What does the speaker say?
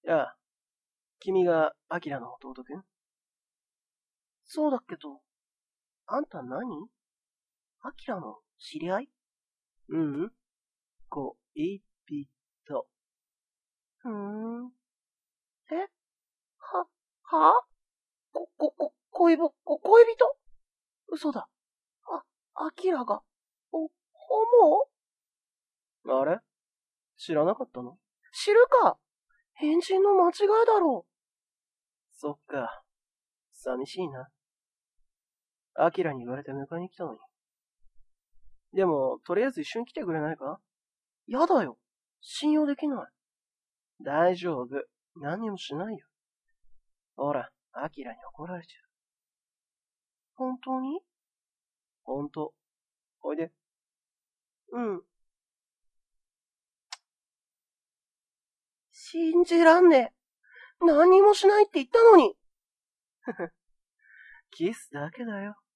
やあ、君がアキラの弟くん？そうだけど、あんた何？アキラの知り合い？うん。恋人。え恋人？嘘だ。アキラが、ホモ？あれ？知らなかったの？知るか！変人の間違いだろう。そっか。寂しいな。アキラに言われて迎えに来たのに。でも、とりあえず一緒に来てくれないか？やだよ。信用できない。大丈夫。何にもしないよ。ほら、アキラに怒られちゃう。本当に？本当。おいで。うん。信じらんねえ。何にもしないって言ったのに。キスだけだよ。